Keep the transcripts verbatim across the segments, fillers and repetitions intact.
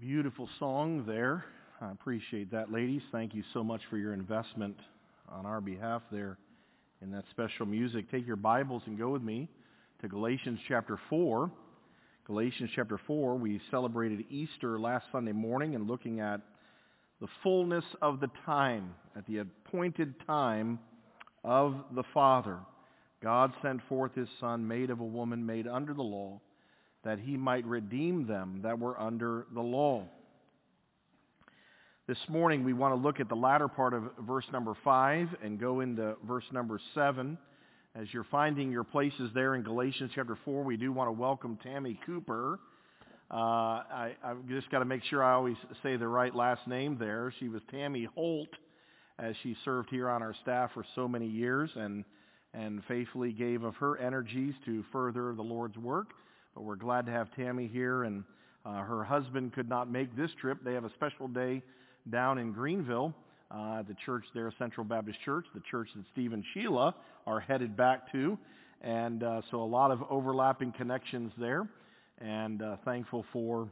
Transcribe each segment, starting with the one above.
Beautiful song there. I appreciate that, ladies. Thank you so much for your investment on our behalf there in that special music. Take your Bibles and go with me to Galatians chapter four. Galatians chapter four, we celebrated Easter last Sunday morning and looking at the fullness of the time, at the appointed time of the Father. God sent forth His Son, made of a woman, made under the law, that He might redeem them that were under the law. This morning we want to look at the latter part of verse number five and go into verse number seven. As you're finding your places there in Galatians chapter four, we do want to welcome Tammy Cooper. Uh, I, I've just got to make sure I always say the right last name there. She was Tammy Holt, as she served here on our staff for so many years and, and faithfully gave of her energies to further the Lord's work. But we're glad to have Tammy here, and uh, her husband could not make this trip. They have a special day down in Greenville, uh, at the church there, Central Baptist Church, the church that Steve and Sheila are headed back to. And uh, so a lot of overlapping connections there, and uh, thankful for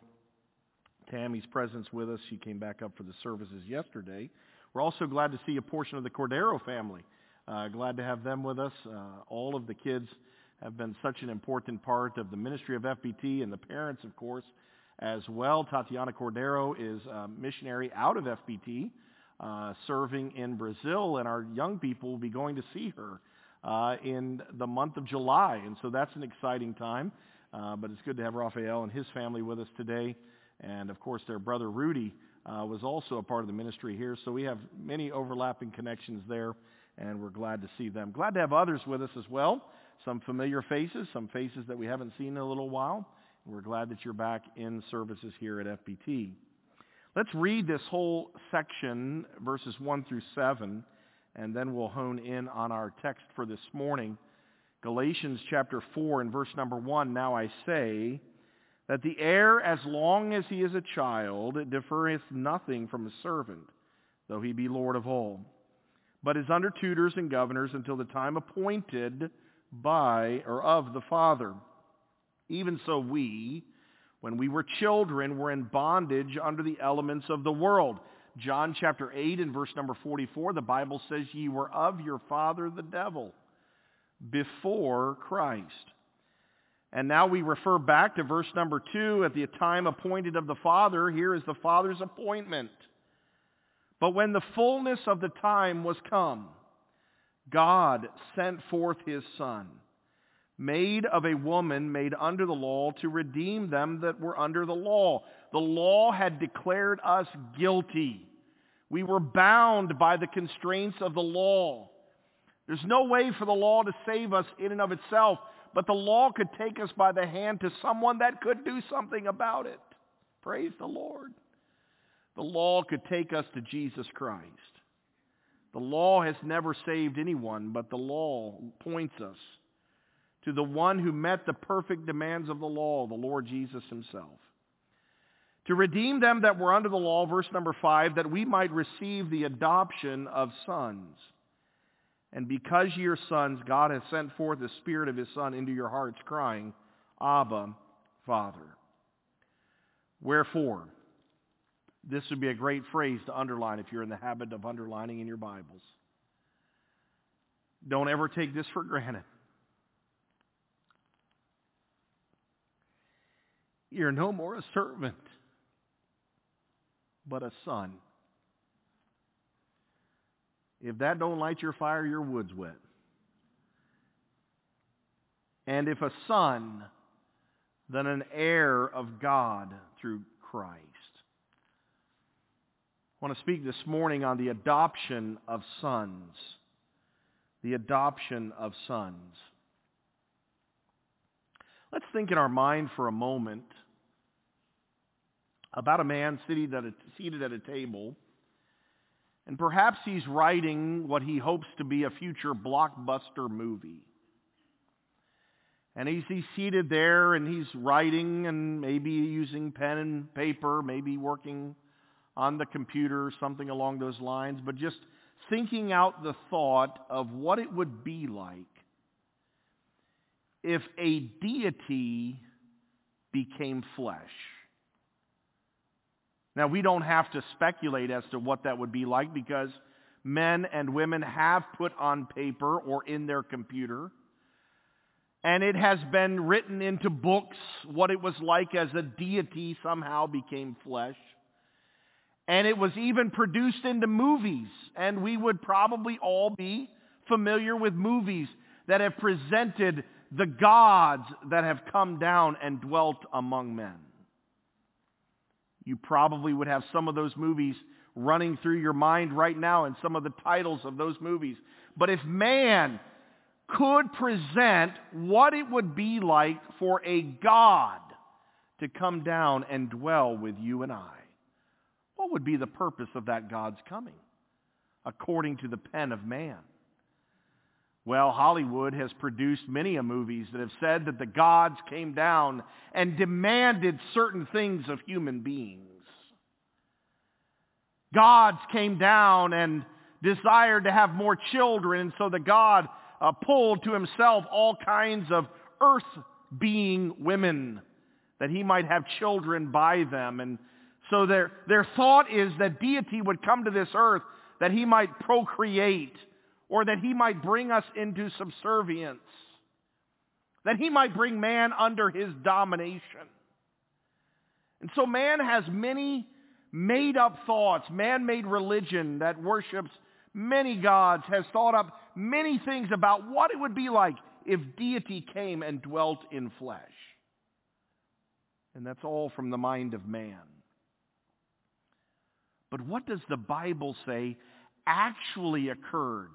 Tammy's presence with us. She came back up for the services yesterday. We're also glad to see a portion of the Cordero family. Uh, glad to have them with us. Uh, all of the kids have been such an important part of the ministry of F B T, and the parents, of course, as well. Tatiana Cordero is a missionary out of F B T, uh, serving in Brazil, and our young people will be going to see her uh, in the month of July, and so that's an exciting time. Uh, but it's good to have Raphael and his family with us today, and of course their brother Rudy uh, was also a part of the ministry here, so we have many overlapping connections there, and we're glad to see them. Glad to have others with us as well. Some familiar faces, some faces that we haven't seen in a little while. We're glad that you're back in services here at F B T. Let's read this whole section, verses one through seven, and then we'll hone in on our text for this morning. Galatians chapter four and verse number one, "Now I say that the heir, as long as he is a child, differeth nothing from a servant, though he be Lord of all, but is under tutors and governors until the time appointed by or of the Father. Even so we, when we were children, were in bondage under the elements of the world." John chapter eight and verse number forty-four, the Bible says, "Ye were of your father the devil, before Christ." And now we refer back to verse number two, "At the time appointed of the Father," here is the Father's appointment. "But when the fullness of the time was come, God sent forth His Son, made of a woman, made under the law, to redeem them that were under the law." The law had declared us guilty. We were bound by the constraints of the law. There's no way for the law to save us in and of itself, but the law could take us by the hand to someone that could do something about it. Praise the Lord. The law could take us to Jesus Christ. The law has never saved anyone, but the law points us to the one who met the perfect demands of the law, the Lord Jesus Himself. To redeem them that were under the law, verse number five, that we might receive the adoption of sons. And because ye are sons, God hath sent forth the Spirit of His Son into your hearts, crying, Abba, Father. Wherefore, this would be a great phrase to underline if you're in the habit of underlining in your Bibles. Don't ever take this for granted. You're no more a servant, but a son. If that don't light your fire, your wood's wet. And if a son, then an heir of God through Christ. I want to speak this morning on the adoption of sons. The adoption of sons. Let's think in our mind for a moment about a man seated at a, seated at a table, and perhaps he's writing what he hopes to be a future blockbuster movie. And he's, he's seated there and he's writing and maybe using pen and paper, maybe working on the computer, something along those lines, but just thinking out the thought of what it would be like if a deity became flesh. Now, we don't have to speculate as to what that would be like, because men and women have put on paper or in their computer, and it has been written into books what it was like as a deity somehow became flesh. And it was even produced into movies, and we would probably all be familiar with movies that have presented the gods that have come down and dwelt among men. You probably would have some of those movies running through your mind right now and some of the titles of those movies. But if man could present what it would be like for a God to come down and dwell with you and I, what would be the purpose of that God's coming, according to the pen of man? Well, Hollywood has produced many a movies that have said that the gods came down and demanded certain things of human beings. Gods came down and desired to have more children, and so the God uh, pulled to himself all kinds of earth-being women that he might have children by them. And so their, their thought is that deity would come to this earth that he might procreate, or that he might bring us into subservience, that he might bring man under his domination. And so man has many made-up thoughts. Man-made religion that worships many gods has thought up many things about what it would be like if deity came and dwelt in flesh. And that's all from the mind of man. But what does the Bible say actually occurred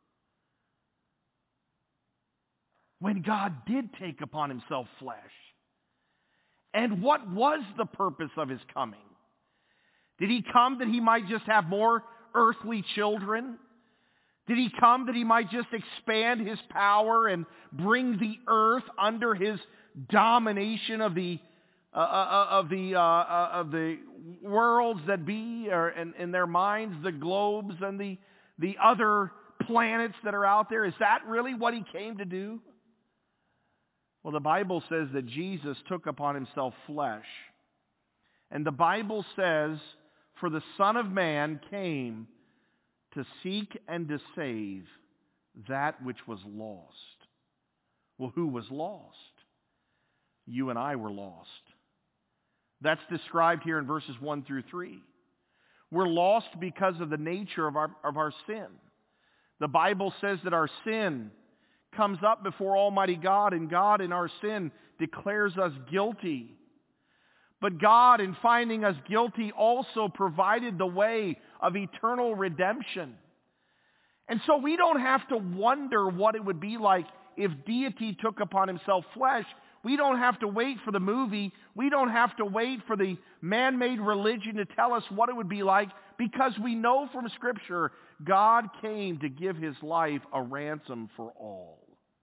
when God did take upon himself flesh? And what was the purpose of his coming? Did he come that he might just have more earthly children? Did he come that he might just expand his power and bring the earth under his domination of the uh, uh, of the uh, uh, of the worlds that be, or in, in their minds, the globes and the the other planets that are out there? Is that really what he came to do? Well, the Bible says that Jesus took upon himself flesh. And the Bible says, for the Son of Man came to seek and to save that which was lost. Well, who was lost? You and I were lost. That's described here in verses one through three. We're lost because of the nature of our, of our sin. The Bible says that our sin comes up before Almighty God, and God in our sin declares us guilty. But God, in finding us guilty, also provided the way of eternal redemption. And so we don't have to wonder what it would be like if deity took upon himself flesh. We don't have to wait for the movie. We don't have to wait for the man-made religion to tell us what it would be like, because we know from Scripture God came to give his life a ransom for all.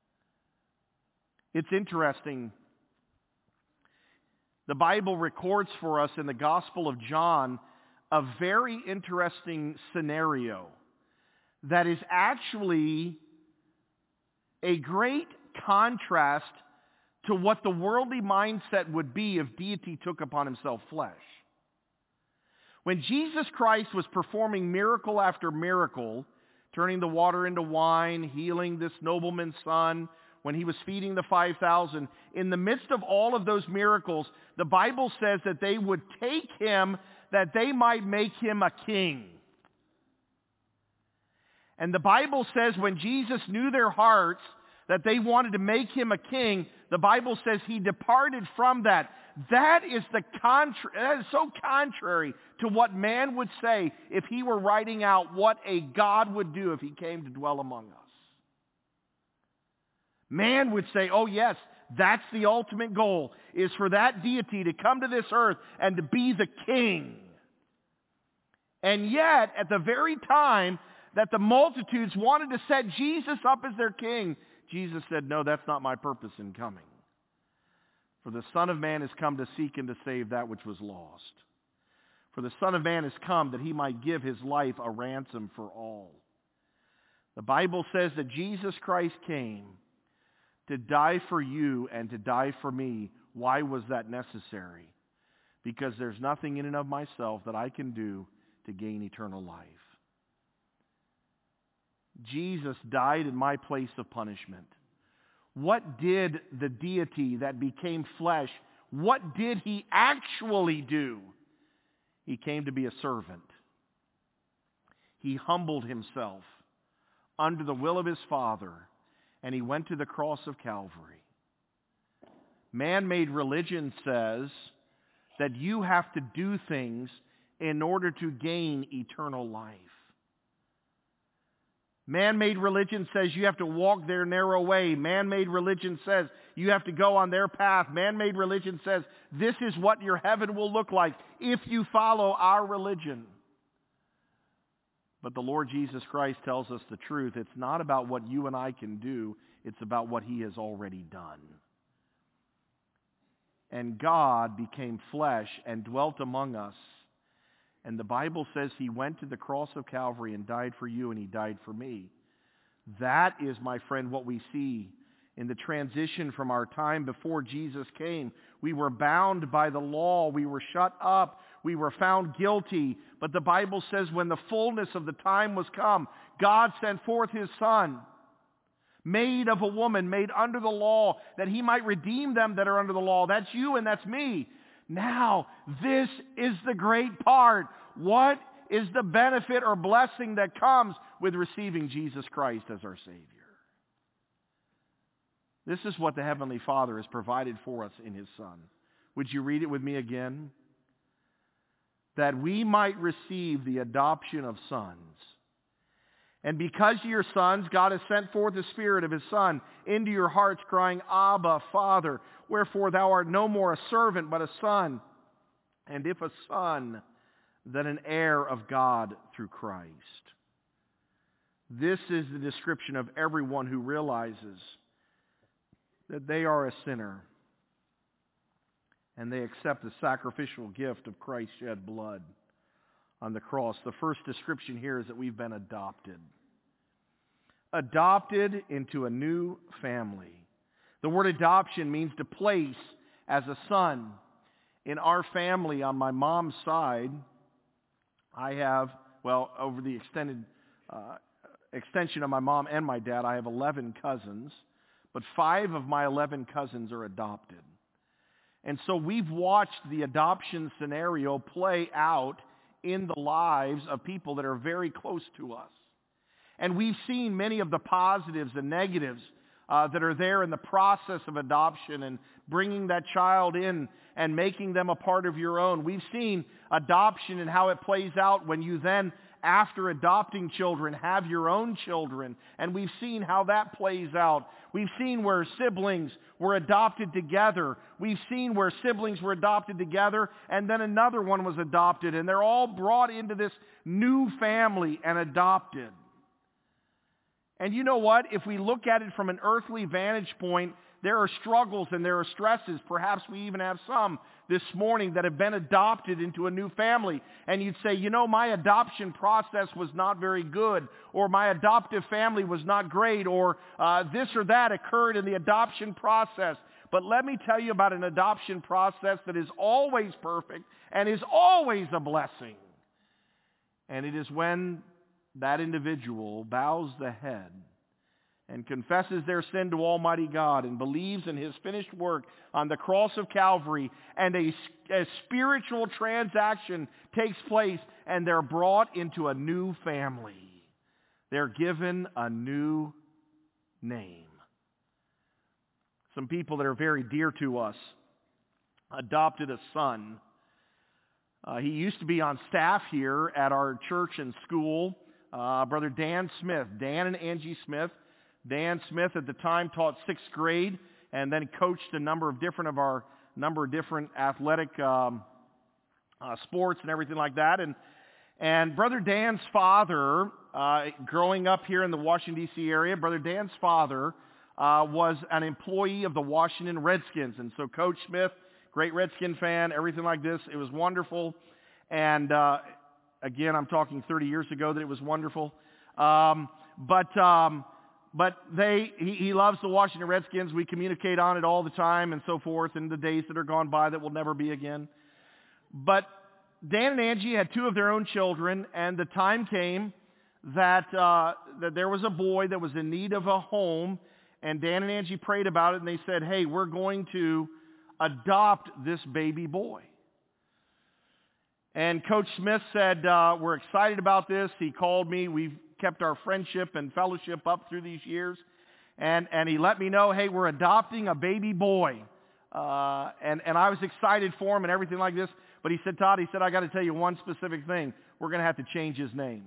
It's interesting. The Bible records for us in the Gospel of John a very interesting scenario that is actually a great contrast to what the worldly mindset would be if deity took upon himself flesh. When Jesus Christ was performing miracle after miracle, turning the water into wine, healing this nobleman's son, when he was feeding the five thousand, in the midst of all of those miracles, the Bible says that they would take him that they might make him a king. And the Bible says when Jesus knew their hearts, that they wanted to make him a king, the Bible says he departed from that. That is the contra- that is so contrary to what man would say if he were writing out what a God would do if he came to dwell among us. Man would say, oh yes, that's the ultimate goal, is for that deity to come to this earth and to be the king. And yet, at the very time that the multitudes wanted to set Jesus up as their king, Jesus said, no, that's not my purpose in coming. For the Son of Man has come to seek and to save that which was lost. For the Son of Man has come that he might give his life a ransom for all. The Bible says that Jesus Christ came to die for you and to die for me. Why was that necessary? because there's nothing in and of myself that I can do to gain eternal life. Jesus died in my place of punishment. What did the deity that became flesh, what did he actually do? He came to be a servant. He humbled himself under the will of his Father, and he went to the cross of Calvary. Man-made religion says that you have to do things in order to gain eternal life. Man-made religion says you have to walk their narrow way. Man-made religion says you have to go on their path. Man-made religion says this is what your heaven will look like if you follow our religion. But the Lord Jesus Christ tells us the truth. It's not about what you and I can do. It's about what he has already done. And God became flesh and dwelt among us. And the Bible says he went to the cross of Calvary and died for you, and he died for me. That is, my friend, what we see in the transition from our time before Jesus came. We were bound by the law. We were shut up. We were found guilty. But the Bible says when the fullness of the time was come, God sent forth his Son, made of a woman, made under the law, that he might redeem them that are under the law. That's you and that's me. Now, this is the great part. What is the benefit or blessing that comes with receiving Jesus Christ as our Savior? This is what the Heavenly Father has provided for us in his Son. Would you read it with me again? That we might receive the adoption of sons. And because of your sons, God has sent forth the Spirit of his Son into your hearts, crying, Abba, Father. Wherefore thou art no more a servant, but a son. And if a son, then an heir of God through Christ. This is the description of everyone who realizes that they are a sinner and they accept the sacrificial gift of Christ's shed blood on the cross. The first description here is that we've been adopted. Adopted into a new family. The word adoption means to place as a son. In our family, on my mom's side, I have, well, over the extended uh, extension of my mom and my dad, I have eleven cousins, but five of my eleven cousins are adopted. And so we've watched the adoption scenario play out in the lives of people that are very close to us. And we've seen many of the positives and negatives uh, that are there in the process of adoption and bringing that child in and making them a part of your own. We've seen adoption and how it plays out when you then, after adopting children, have your own children. And we've seen how that plays out. We've seen where siblings were adopted together. We've seen where siblings were adopted together and then another one was adopted. And they're all brought into this new family and adopted. And you know what? If we look at it from an earthly vantage point, there are struggles and there are stresses. Perhaps we even have some this morning that have been adopted into a new family. And you'd say, you know, my adoption process was not very good, or my adoptive family was not great, or uh, this or that occurred in the adoption process. But let me tell you about an adoption process that is always perfect and is always a blessing. And it is when that individual bows the head and confesses their sin to Almighty God and believes in his finished work on the cross of Calvary, and a, a spiritual transaction takes place, and they're brought into a new family. They're given a new name. Some people that are very dear to us adopted a son. Uh, he used to be on staff here at our church and school. Uh, Brother Dan Smith, Dan and Angie Smith. Dan Smith at the time taught sixth grade and then coached a number of different of our number of different athletic um, uh, sports and everything like that. And and Brother Dan's father, uh, growing up here in the Washington, D C area, Brother Dan's father uh, was an employee of the Washington Redskins. And so Coach Smith, great Redskin fan, everything like this. It was wonderful. And uh, again, I'm talking thirty years ago that it was wonderful. Um, but um, but they he, he loves the Washington Redskins. We communicate on it all the time and so forth in the days that are gone by that will never be again. But Dan and Angie had two of their own children, and the time came that, uh, that there was a boy that was in need of a home, and Dan and Angie prayed about it, and they said, hey, we're going to adopt this baby boy. And Coach Smith said, uh, we're excited about this. He called me. We've kept our friendship and fellowship up through these years. And, and he let me know, hey, we're adopting a baby boy. Uh, and, and I was excited for him and everything like this. But he said, Todd, he said, I got to tell you one specific thing. We're going to have to change his name.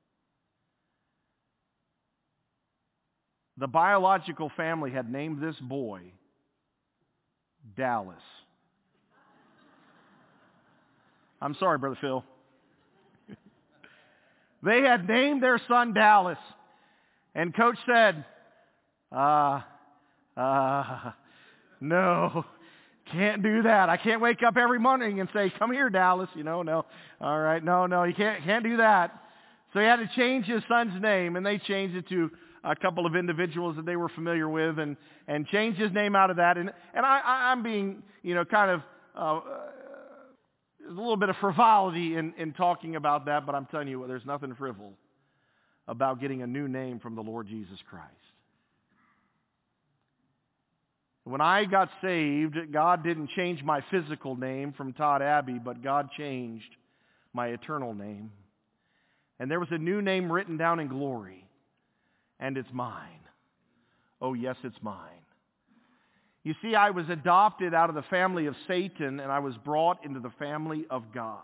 The biological family had named this boy Dallas. I'm sorry, Brother Phil. They had named their son Dallas. And Coach said, uh, uh, no, can't do that. I can't wake up every morning and say, come here, Dallas. You know, no. All right, no, no, you can't, can't do that. So he had to change his son's name, and they changed it to a couple of individuals that they were familiar with, and, and changed his name out of that. And, and I, I, I'm being, you know, kind of, uh, there's a little bit of frivolity in, in talking about that, but I'm telling you what, there's nothing frivol about getting a new name from the Lord Jesus Christ. When I got saved, God didn't change my physical name from Todd Abbey, but God changed my eternal name. And there was a new name written down in glory, and it's mine. Oh, yes, it's mine. You see, I was adopted out of the family of Satan, and I was brought into the family of God.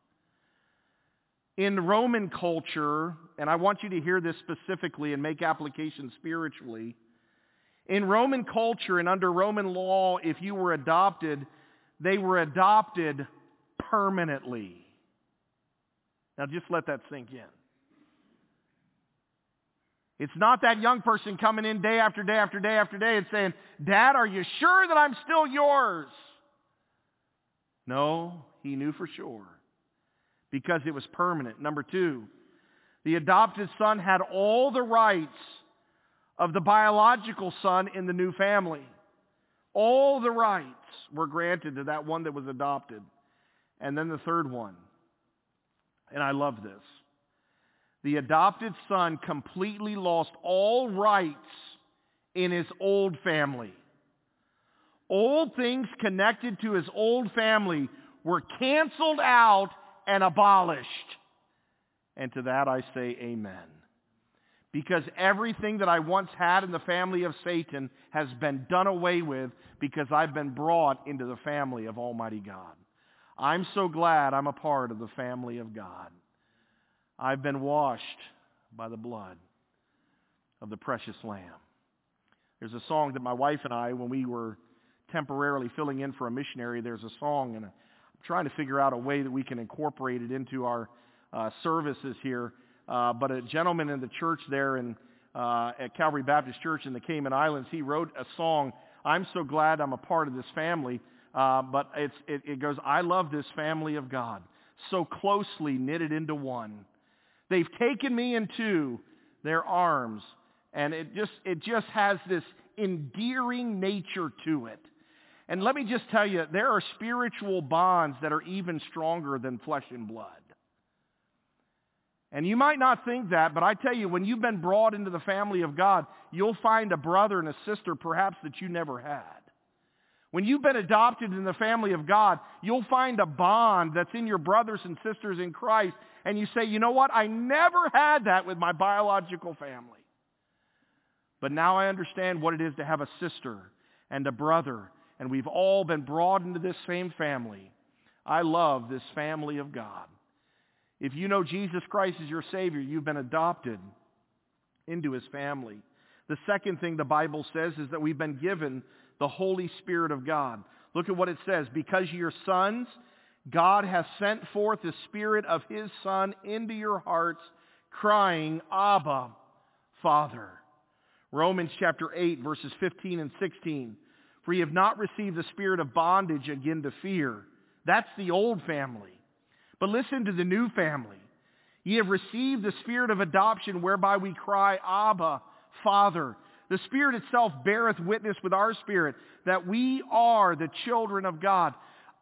In Roman culture, and I want you to hear this specifically and make application spiritually, in Roman culture and under Roman law, if you were adopted, they were adopted permanently. Now just let that sink in. It's not that young person coming in day after day after day after day and saying, Dad, are you sure that I'm still yours? No, he knew for sure because it was permanent. Number two, the adopted son had all the rights of the biological son in the new family. All the rights were granted to that one that was adopted. And then the third one, and I love this. The adopted son completely lost all rights in his old family. Old things connected to his old family were canceled out and abolished. And to that I say amen. Because everything that I once had in the family of Satan has been done away with because I've been brought into the family of Almighty God. I'm so glad I'm a part of the family of God. I've been washed by the blood of the precious Lamb. There's a song that my wife and I, when we were temporarily filling in for a missionary, there's a song, and I'm trying to figure out a way that we can incorporate it into our uh, services here. Uh, but a gentleman in the church there in, uh, at Calvary Baptist Church in the Cayman Islands, he wrote a song, I'm so glad I'm a part of this family. Uh, but it's, it, it goes, I love this family of God, so closely knitted into one. They've taken me into their arms, and it just it just has this endearing nature to it. And let me just tell you, there are spiritual bonds that are even stronger than flesh and blood. And you might not think that, but I tell you, when you've been brought into the family of God, you'll find a brother and a sister perhaps that you never had. When you've been adopted in the family of God, you'll find a bond that's in your brothers and sisters in Christ. And you say, you know what? I never had that with my biological family. But now I understand what it is to have a sister and a brother. And we've all been brought into this same family. I love this family of God. If you know Jesus Christ as your Savior, you've been adopted into His family. The second thing the Bible says is that we've been given the Holy Spirit of God. Look at what it says. Because you're sons, God has sent forth the Spirit of His Son into your hearts, crying, Abba, Father. Romans chapter eight, verses fifteen and sixteen. For ye have not received the spirit of bondage again to fear. That's the old family. But listen to the new family. Ye have received the spirit of adoption, whereby we cry, Abba, Father. The Spirit itself beareth witness with our spirit that we are the children of God.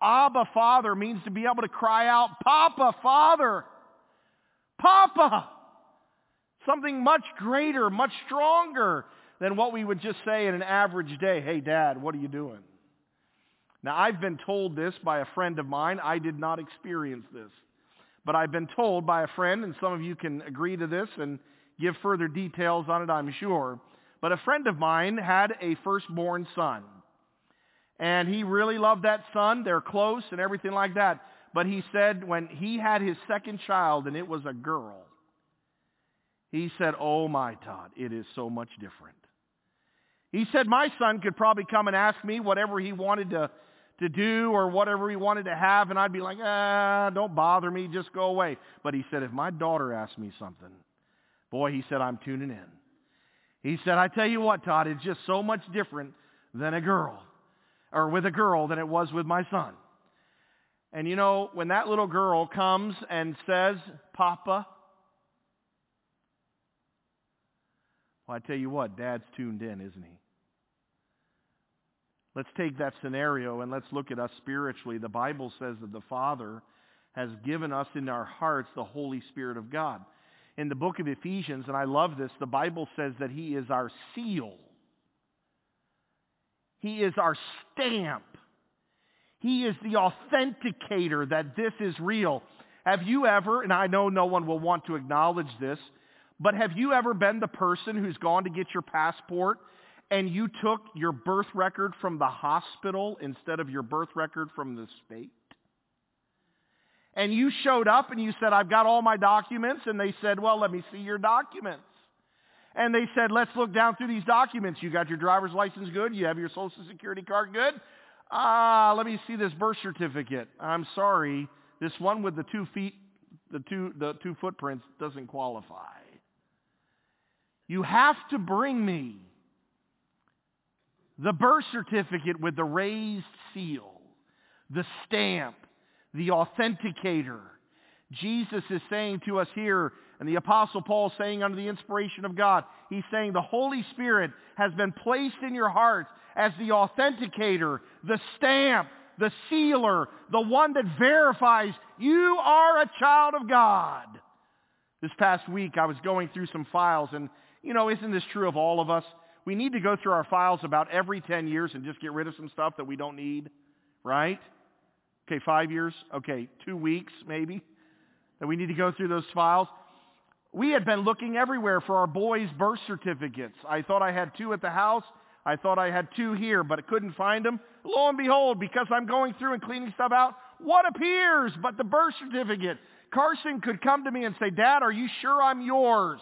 Abba, Father means to be able to cry out, Papa, Father, Papa. Something much greater, much stronger than what we would just say in an average day. Hey, Dad, what are you doing? Now, I've been told this by a friend of mine. I did not experience this. But I've been told by a friend, and some of you can agree to this and give further details on it, I'm sure. But a friend of mine had a firstborn son. And he really loved that son. They're close and everything like that. But he said when he had his second child, and it was a girl, he said, oh my, Todd, it is so much different. He said, my son could probably come and ask me whatever he wanted to, to do or whatever he wanted to have, and I'd be like, ah, don't bother me, just go away. But he said, if my daughter asked me something, boy, he said, I'm tuning in. He said, I tell you what, Todd, it's just so much different than a girl, or with a girl than it was with my son. And you know, when that little girl comes and says, Papa, well, I tell you what, Dad's tuned in, isn't he? Let's take that scenario and let's look at us spiritually. The Bible says that the Father has given us in our hearts the Holy Spirit of God. In the book of Ephesians, and I love this, the Bible says that He is our seal. He is our stamp. He is the authenticator that this is real. Have you ever, and I know no one will want to acknowledge this, but have you ever been the person who's gone to get your passport and you took your birth record from the hospital instead of your birth record from the state? And you showed up and you said, I've got all my documents. And they said, well, let me see your documents. And they said, let's look down through these documents. You got your driver's license good? You have your Social Security card good? Ah, let me see this birth certificate. I'm sorry, this one with the two feet, the two, the two footprints doesn't qualify. You have to bring me the birth certificate with the raised seal, the stamp, the authenticator. Jesus is saying to us here, and the Apostle Paul is saying under the inspiration of God, he's saying the Holy Spirit has been placed in your heart as the authenticator, the stamp, the sealer, the one that verifies you are a child of God. This past week I was going through some files, and you know, isn't this true of all of us? We need to go through our files about every ten years and just get rid of some stuff that we don't need, right? Okay, five years? Okay, two weeks maybe that we need to go through those files. We had been looking everywhere for our boys' birth certificates. I thought I had two at the house. I thought I had two here, but I couldn't find them. Lo and behold, because I'm going through and cleaning stuff out, what appears but the birth certificate? Carson could come to me and say, Dad, are you sure I'm yours?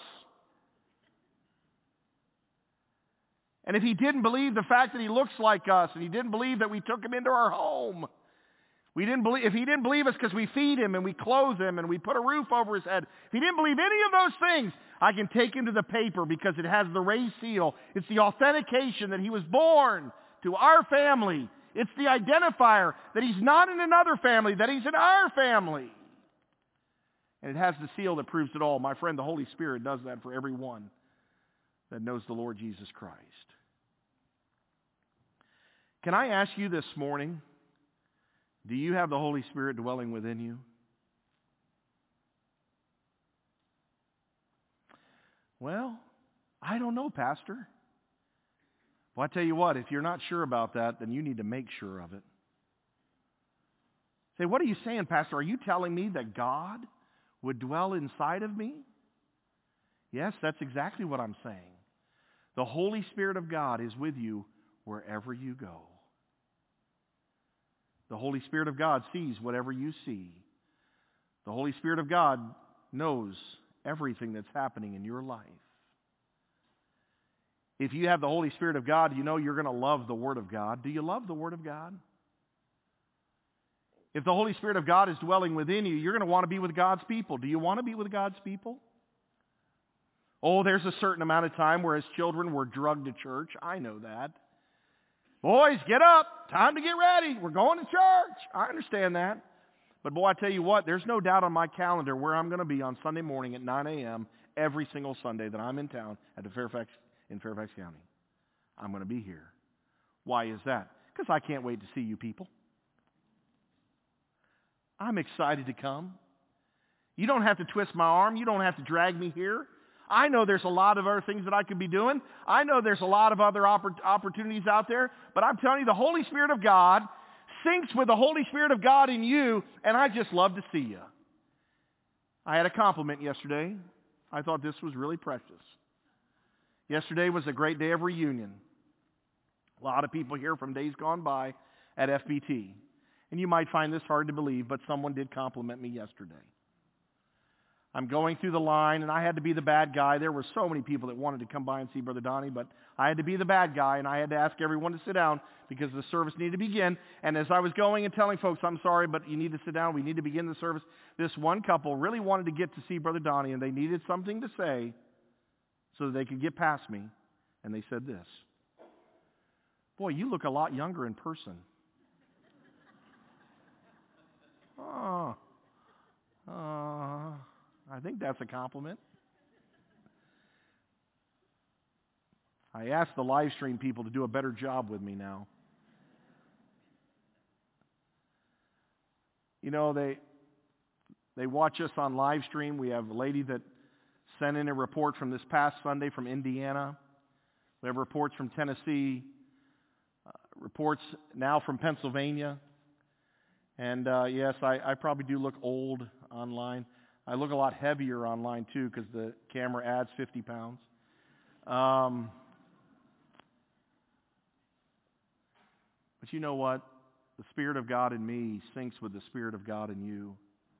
And if he didn't believe the fact that he looks like us, and he didn't believe that we took him into our home, we didn't believe, if he didn't believe us because we feed him and we clothe him and we put a roof over his head, if he didn't believe any of those things, I can take him to the paper because it has the raised seal. It's the authentication that he was born to our family. It's the identifier that he's not in another family, that he's in our family. And it has the seal that proves it all. My friend, the Holy Spirit does that for everyone that knows the Lord Jesus Christ. Can I ask you this morning, do you have the Holy Spirit dwelling within you? Well, I don't know, Pastor. Well, I tell you what, if you're not sure about that, then you need to make sure of it. Say, what are you saying, Pastor? Are you telling me that God would dwell inside of me? Yes, that's exactly what I'm saying. The Holy Spirit of God is with you wherever you go. The Holy Spirit of God sees whatever you see. The Holy Spirit of God knows everything that's happening in your life. If you have the Holy Spirit of God, you know you're going to love the Word of God. Do you love the Word of God? If the Holy Spirit of God is dwelling within you, you're going to want to be with God's people. Do you want to be with God's people? Oh, there's a certain amount of time where as children we're drugged to church. I know that. Boys, get up. Time to get ready. We're going to church. I understand that. But boy, I tell you what, there's no doubt on my calendar where I'm going to be on Sunday morning at nine a.m. every single Sunday that I'm in town at the Fairfax in Fairfax County. I'm going to be here. Why is that? Because I can't wait to see you people. I'm excited to come. You don't have to twist my arm. You don't have to drag me here. I know there's a lot of other things that I could be doing. I know there's a lot of other oppor- opportunities out there. But I'm telling you, the Holy Spirit of God syncs with the Holy Spirit of God in you, and I just love to see you. I had a compliment yesterday. I thought this was really precious. Yesterday was a great day of reunion. A lot of people here from days gone by at F B T. And you might find this hard to believe, but someone did compliment me yesterday. I'm going through the line, and I had to be the bad guy. There were so many people that wanted to come by and see Brother Donnie, but I had to be the bad guy, and I had to ask everyone to sit down because the service needed to begin. And as I was going and telling folks, I'm sorry, but you need to sit down. We need to begin the service. This one couple really wanted to get to see Brother Donnie, and they needed something to say so that they could get past me. And they said this: "Boy, you look a lot younger in person." Oh, uh, I think that's a compliment. I asked the live stream people to do a better job with me now. You know, they they watch us on live stream. We have a lady that sent in a report from this past Sunday from Indiana. We have reports from Tennessee, uh, reports now from Pennsylvania. And uh, yes, I, I probably do look old online. I look a lot heavier online too because the camera adds fifty pounds. Um, but you know what? The Spirit of God in me syncs with the Spirit of God in you.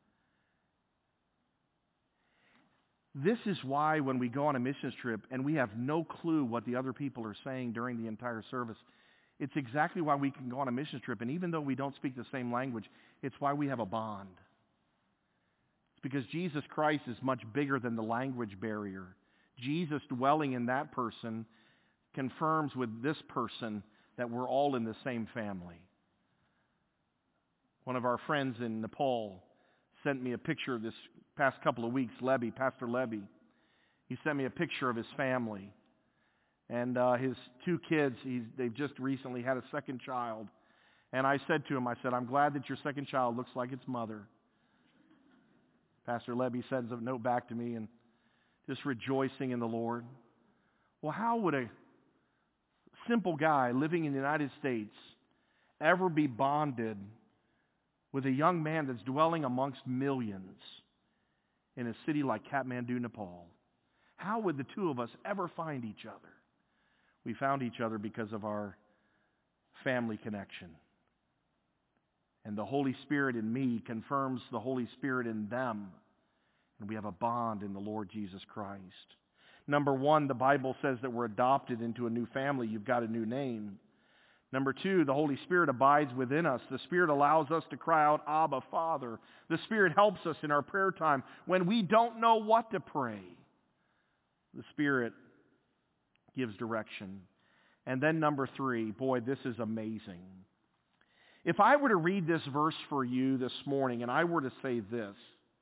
This is why when we go on a missions trip and we have no clue what the other people are saying during the entire service, it's exactly why we can go on a missions trip. And even though we don't speak the same language, it's why we have a bond. It's because Jesus Christ is much bigger than the language barrier. Jesus dwelling in that person confirms with this person that we're all in the same family. One of our friends in Nepal sent me a picture this past couple of weeks, Lebby, Pastor Lebby. He sent me a picture of his family. And uh, his two kids, he's, they've just recently had a second child. And I said to him, I said, I'm glad that your second child looks like its mother. Pastor Lebby sends a note back to me and just rejoicing in the Lord. Well, how would a simple guy living in the United States ever be bonded with a young man that's dwelling amongst millions in a city like Kathmandu, Nepal? How would the two of us ever find each other? We found each other because of our family connection. And the Holy Spirit in me confirms the Holy Spirit in them. And we have a bond in the Lord Jesus Christ. Number one, the Bible says that we're adopted into a new family. You've got a new name. Number two, the Holy Spirit abides within us. The Spirit allows us to cry out, Abba, Father. The Spirit helps us in our prayer time when we don't know what to pray. The Spirit gives direction. And then number three, boy, this is amazing. If I were to read this verse for you this morning and I were to say this: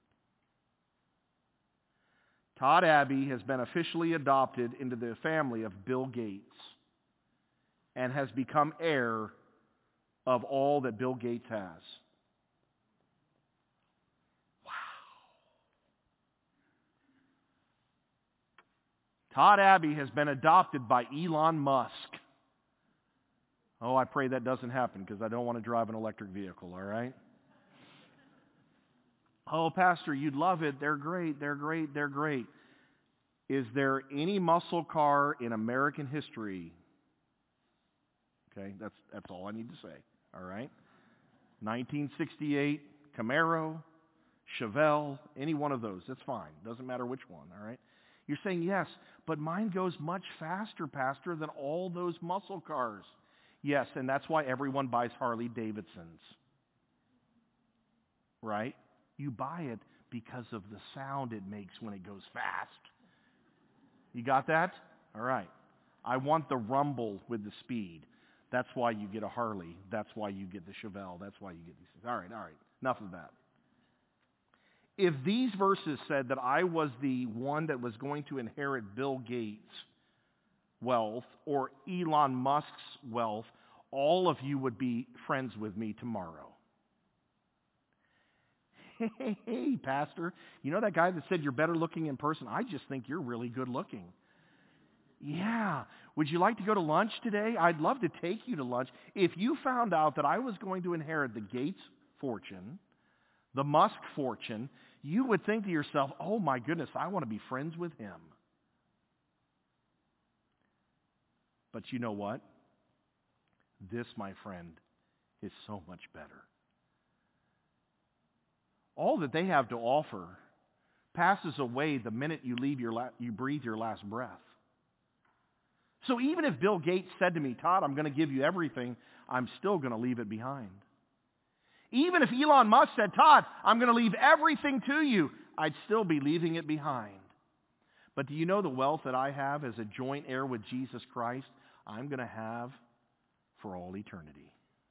Todd Abbey has been officially adopted into the family of Bill Gates and has become heir of all that Bill Gates has. Todd Abbey has been adopted by Elon Musk. Oh, I pray that doesn't happen because I don't want to drive an electric vehicle, all right? Oh, Pastor, you'd love it. They're great, they're great, they're great. Is there any muscle car in American history? Okay, that's, that's all I need to say, all right? nineteen sixty-eight Camaro, Chevelle, any one of those. That's fine. Doesn't matter which one, all right? You're saying, yes, but mine goes much faster, Pastor, than all those muscle cars. Yes, and that's why everyone buys Harley Davidsons. Right? You buy it because of the sound it makes when it goes fast. You got that? All right. I want the rumble with the speed. That's why you get a Harley. That's why you get the Chevelle. That's why you get these things. All right, all right. Enough of that. If these verses said that I was the one that was going to inherit Bill Gates' wealth or Elon Musk's wealth, all of you would be friends with me tomorrow. Hey, hey, Pastor, you know that guy that said you're better looking in person? I just think you're really good looking. Yeah. Would you like to go to lunch today? I'd love to take you to lunch. If you found out that I was going to inherit the Gates fortune, the Musk fortune, you would think to yourself, oh my goodness, I want to be friends with him. But you know what? This, my friend, is so much better. All that they have to offer passes away the minute you leave your la- you breathe your last breath. So even if Bill Gates said to me, Todd, I'm going to give you everything, I'm still going to leave it behind. Even if Elon Musk said, Todd, I'm going to leave everything to you, I'd still be leaving it behind. But do you know the wealth that I have as a joint heir with Jesus Christ, I'm going to have for all eternity.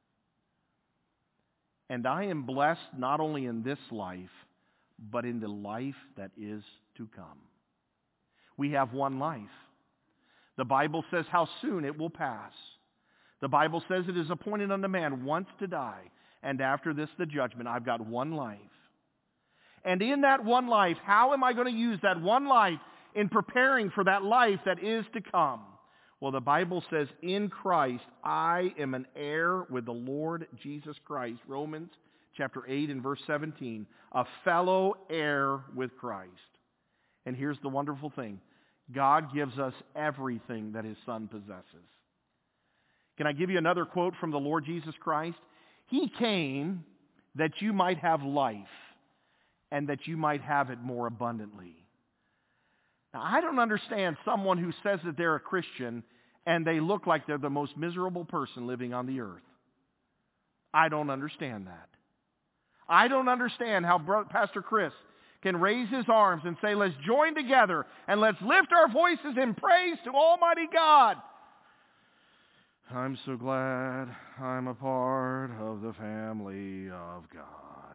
And I am blessed not only in this life, but in the life that is to come. We have one life. The Bible says how soon it will pass. The Bible says it is appointed unto man once to die, and after this the judgment. I've got one life. And in that one life, how am I going to use that one life in preparing for that life that is to come? Well, the Bible says, in Christ, I am an heir with the Lord Jesus Christ. Romans chapter eight and verse seventeen. A fellow heir with Christ. And here's the wonderful thing. God gives us everything that His Son possesses. Can I give you another quote from the Lord Jesus Christ? He came that you might have life and that you might have it more abundantly. Now, I don't understand someone who says that they're a Christian and they look like they're the most miserable person living on the earth. I don't understand that. I don't understand how Pastor Chris can raise his arms and say, let's join together and let's lift our voices in praise to Almighty God. I'm so glad I'm a part of the family of God.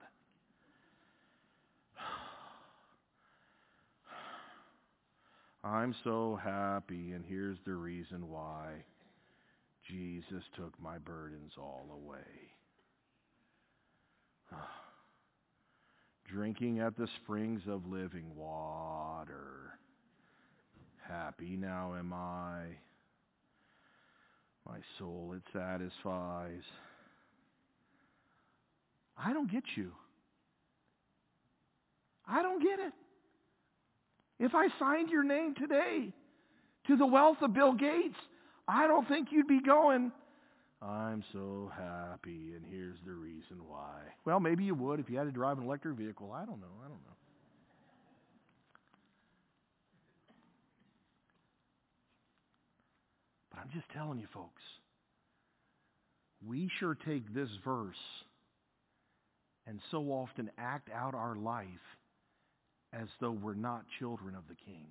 I'm so happy, and here's the reason why. Jesus took my burdens all away. Drinking at the springs of living water. Happy now am I. My soul it satisfies. I don't get you. I don't get it. If I signed your name today to the wealth of Bill Gates, I don't think you'd be going, I'm so happy, and here's the reason why. Well, maybe you would if you had to drive an electric vehicle. I don't know. I don't know. But I'm just telling you, folks, we sure take this verse and so often act out our life as though we're not children of the King.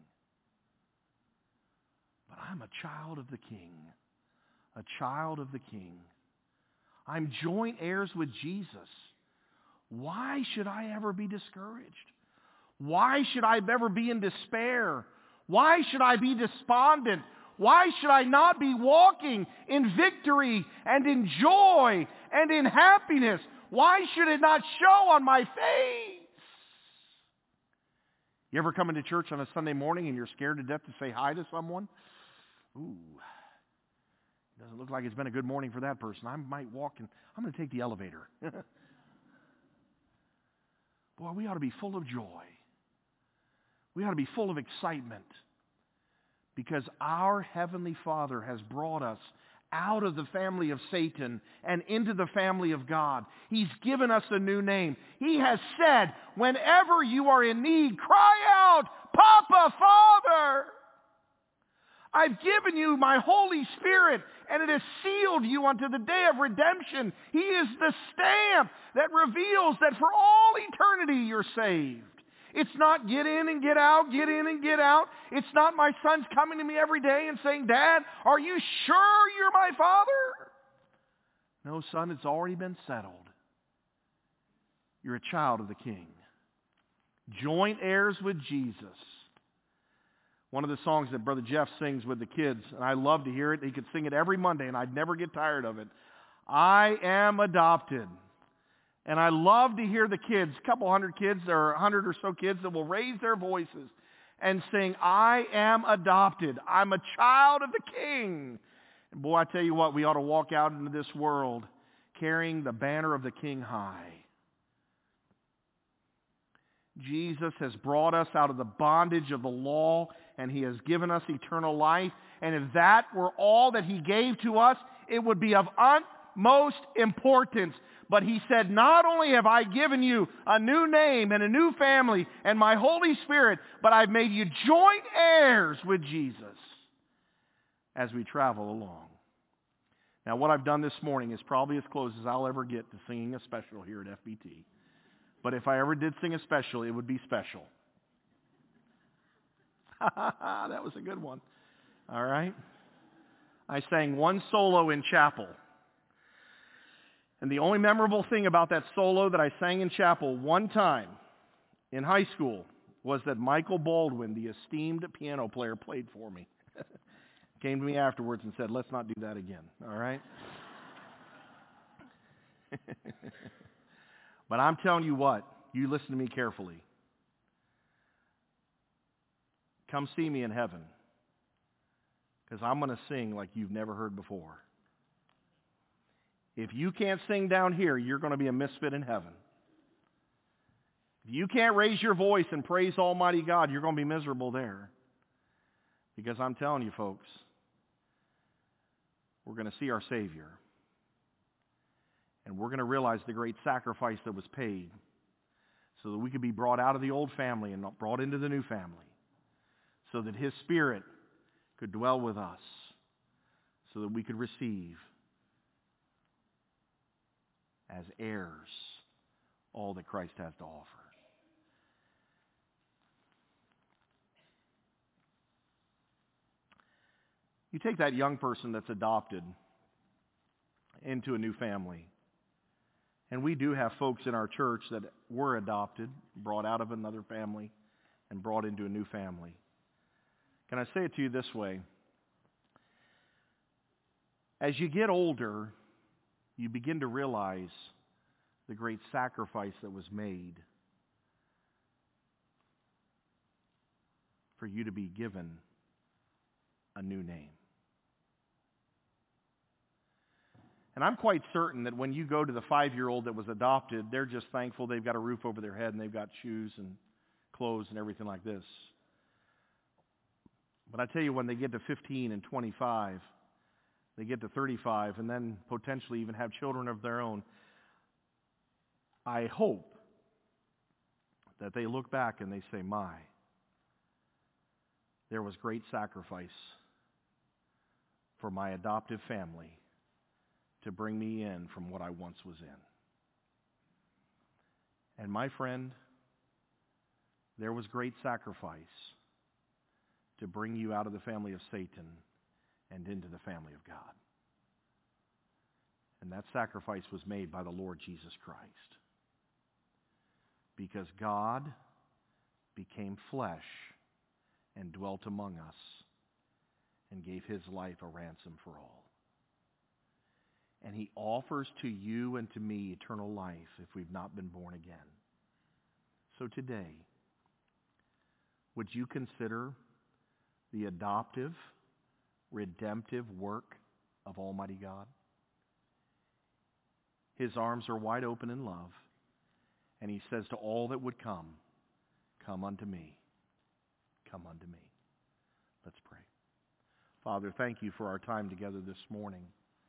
But I'm a child of the King. A child of the King. I'm joint heirs with Jesus. Why should I ever be discouraged? Why should I ever be in despair? Why should I be despondent? Why should I not be walking in victory and in joy and in happiness? Why should it not show on my face? You ever come into church on a Sunday morning and you're scared to death to say hi to someone? Ooh, doesn't look like it's been a good morning for that person. I might walk and I'm going to take the elevator. Boy, we ought to be full of joy. We ought to be full of excitement because our Heavenly Father has brought us out of the family of Satan and into the family of God. He's given us a new name. He has said, whenever you are in need, cry out, Papa, Father. I've given you my Holy Spirit, and it has sealed you unto the day of redemption. He is the stamp that reveals that for all eternity you're saved. It's not get in and get out, get in and get out. It's not my son's coming to me every day and saying, Dad, are you sure you're my father? No, son, it's already been settled. You're a child of the King. Joint heirs with Jesus. One of the songs that Brother Jeff sings with the kids, and I love to hear it. He could sing it every Monday, and I'd never get tired of it. I am adopted And I love to hear the kids, a couple hundred kids, or a hundred or so kids that will raise their voices and sing, I am adopted. I'm a child of the King. And boy, I tell you what, we ought to walk out into this world carrying the banner of the King high. Jesus has brought us out of the bondage of the law, and He has given us eternal life. And if that were all that He gave to us, it would be of utmost importance. But He said, not only have I given you a new name and a new family and my Holy Spirit, but I've made you joint heirs with Jesus as we travel along. Now, what I've done this morning is probably as close as I'll ever get to singing a special here at F B T. But if I ever did sing a special, it would be special. That was a good one. All right. I sang one solo in chapel. And the only memorable thing about that solo that I sang in chapel one time in high school was that Michael Baldwin, the esteemed piano player, played for me. Came to me afterwards and said, let's not do that again. All right? But I'm telling you what, you listen to me carefully. Come see me in heaven, because I'm going to sing like you've never heard before. If you can't sing down here, you're going to be a misfit in heaven. If you can't raise your voice and praise Almighty God, you're going to be miserable there. Because I'm telling you, folks, we're going to see our Savior. And we're going to realize the great sacrifice that was paid so that we could be brought out of the old family and brought into the new family, so that His Spirit could dwell with us, so that we could receive as heirs all that Christ has to offer. You take that young person that's adopted into a new family. And we do have folks in our church that were adopted, brought out of another family, and brought into a new family. Can I say it to you this way? As you get older, you begin to realize the great sacrifice that was made for you to be given a new name. And I'm quite certain that when you go to the five-year-old that was adopted, they're just thankful they've got a roof over their head and they've got shoes and clothes and everything like this. But I tell you, when they get to fifteen and twenty-five, they get to thirty-five, and then potentially even have children of their own, I hope that they look back and they say, my, there was great sacrifice for my adoptive family to bring me in from what I once was in. And my friend, there was great sacrifice to bring you out of the family of Satan and into the family of God. And that sacrifice was made by the Lord Jesus Christ. Because God became flesh and dwelt among us and gave His life a ransom for all. And He offers to you and to me eternal life if we've not been born again. So today, would you consider the adoptive, redemptive work of Almighty God? His arms are wide open in love, and He says to all that would come, come unto me, come unto me. Let's pray. Father, thank you for our time together this morning.